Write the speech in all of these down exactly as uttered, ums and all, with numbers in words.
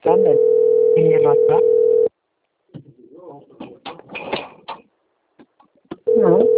Sabe? Não.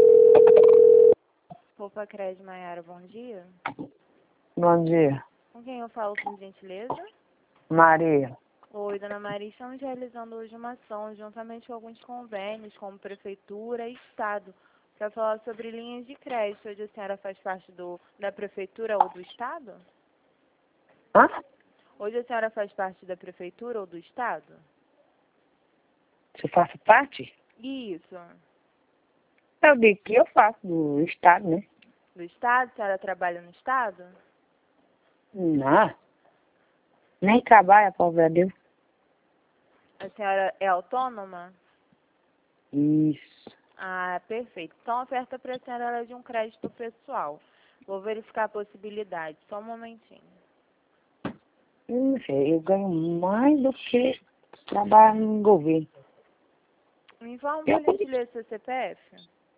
Roupa Crédito Maiara, bom dia. Bom dia. Com quem eu falo, por gentileza? Maria. Oi, dona Maria. Estamos realizando hoje uma ação, juntamente com alguns convênios, como Prefeitura e Estado, para falar sobre linhas de crédito. Hoje a senhora faz parte do, da Prefeitura ou do Estado? Hã? Hoje a senhora faz parte da Prefeitura ou do Estado? Você faz parte? Isso. Eu digo que eu faço do Estado, né? Do Estado? A senhora trabalha no Estado? Não. Nem trabalha, pobre Deus. A senhora é autônoma? Isso. Ah, perfeito. Então a oferta para a senhora é de um crédito pessoal. Vou verificar a possibilidade. Só um momentinho. Eu não sei, eu ganho mais do que trabalhar no governo. Me informa, Eu por gentileza, seu C P F?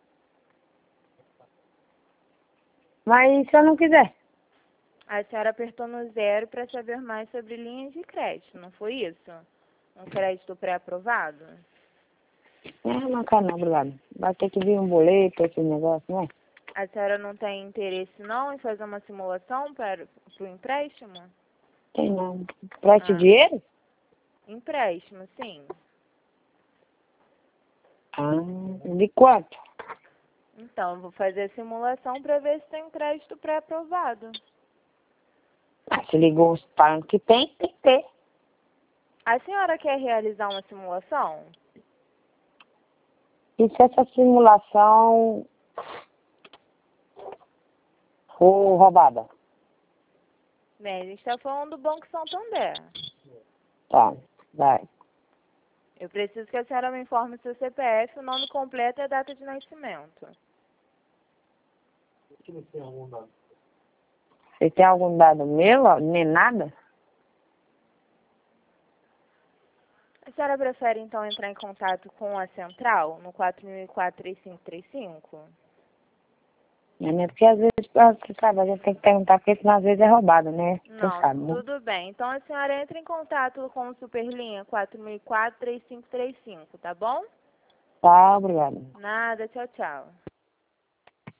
Mas se eu não quiser? A senhora apertou no zero para saber mais sobre linhas de crédito, não foi isso? Um crédito pré-aprovado? Não, não quero não, obrigado. Vai ter que vir um boleto, esse negócio, né? A senhora não tem interesse não em fazer uma simulação para o empréstimo? Tem não. Preste Ah, dinheiro? empréstimo, sim. Ah, de quanto? Então, eu vou fazer a simulação para ver se tem um crédito pré-aprovado. Ah, se ligou falando que tem, tem que ter. A senhora quer realizar uma simulação? E se essa simulação for roubada? Bem, a gente está falando do Banco Santander. Tá, vai. Eu preciso que a senhora me informe o seu C P F, o nome completo e a data de nascimento. Você tem algum dado meu, ó, nem nada? A senhora prefere, então, entrar em contato com a central, no quatro mil e quatro, três cinco três cinco? Não é nem porque às vezes, ah, você sabe, a gente tem que perguntar, porque senão às vezes é roubado, né? Você Não, sabe, né? tudo bem. Então, a senhora entra em contato com o Superlinha quatro mil e quatro, três cinco três cinco, tá bom? Tá, obrigado. Nada, tchau, tchau.